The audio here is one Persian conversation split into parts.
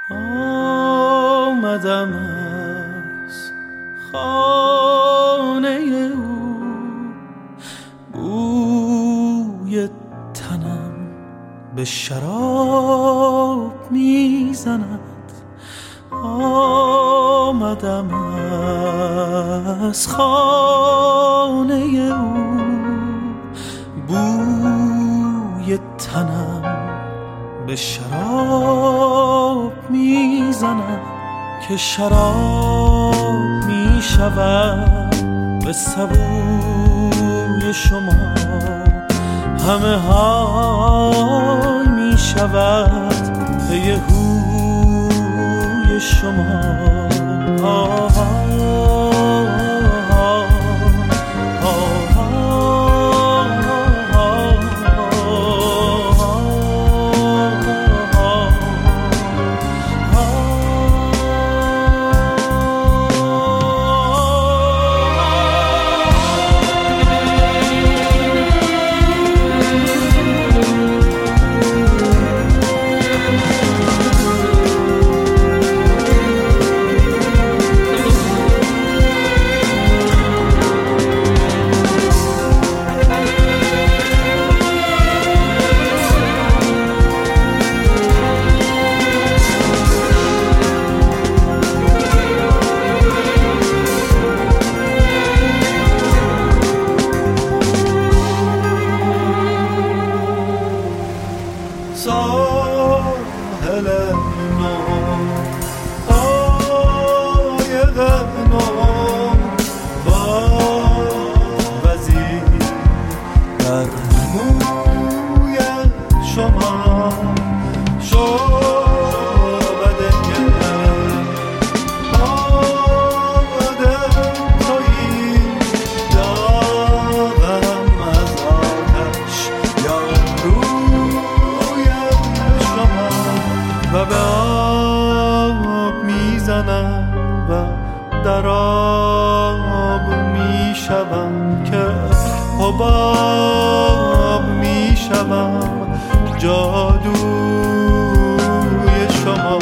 آمدم از خانه او، بوی تنم به شراب میزند. آمدم از خانه او، بوی تنم به شراب میزند. که شراب میشود به سبوی شما، همه های میشود به هوی شما. ساحل نو، قایق نو، با وزیر در موی شما شعبده آمده تویی. داغم از آتش یا و به آب میزنم و در آب میشوم، که حباب میشوم جادوی شما.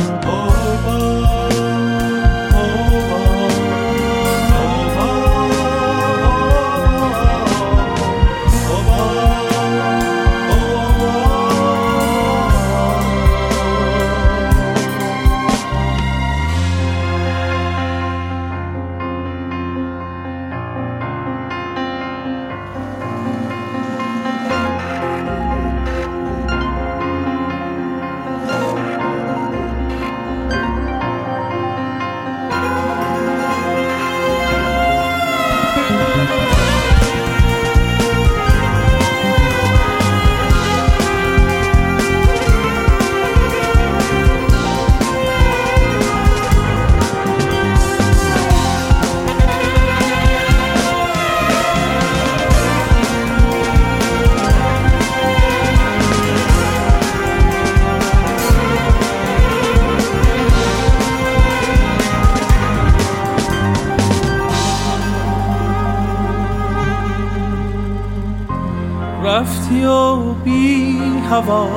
رفتی و بی هوا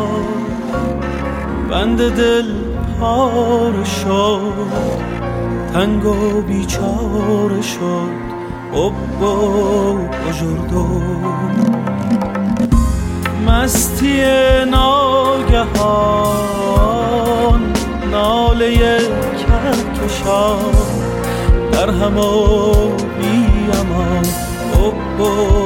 بند دل پاره شد، تنگ و بیچاره شد حب و بجردو. مستی ناگهان ناله کهکشان در هم و بی امان حب و